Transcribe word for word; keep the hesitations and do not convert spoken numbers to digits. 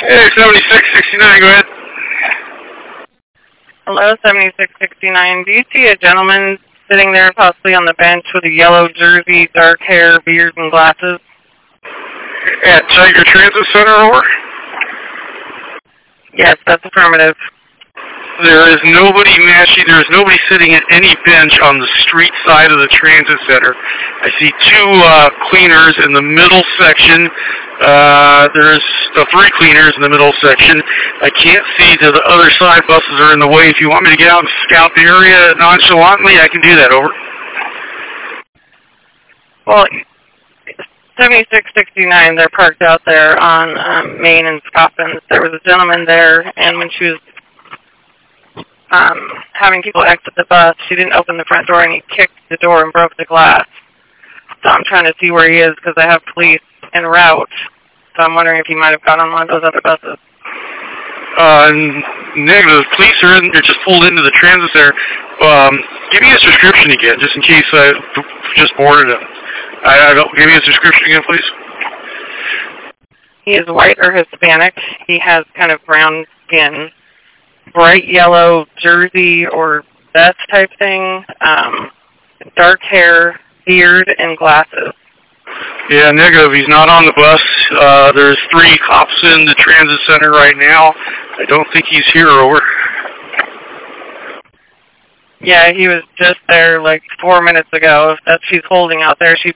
Hey, seventy-six sixty-nine, go ahead. Hello, seventy-six sixty-nine. Do you see a gentleman sitting there possibly on the bench with a yellow jersey, dark hair, beard, and glasses? At Tiger Transit Center, over? Yes, that's affirmative. There is nobody matching, there is nobody sitting at any bench on the street side of the transit center. I see two uh, cleaners in the middle section. Uh, there's uh, three cleaners in the middle section. I can't see to the other side. Buses are in the way. If you want me to get out and scout the area nonchalantly, I can do that, over. Well, seventy-six sixty-nine, they're parked out there on um, Main and Scoffins. There was a gentleman there, and when she was um, having people exit the bus, she didn't open the front door, and he kicked the door and broke the glass. So I'm trying to see where he is because I have police en route. So I'm wondering if he might have got on one of those other buses. Uh, negative. Police are in, they're just pulled into the transit center. Um, give me his description again, just in case I just boarded him. I, I don't, give me his description again, please. He is white or Hispanic. He has kind of brown skin, bright yellow jersey or vest type thing, um, dark hair, beard, and glasses. Yeah, negative. He's not on the bus. Uh, there's three cops in the transit center right now. I don't think he's here, over. Yeah, he was just there like four minutes ago. If that's she's holding out there, she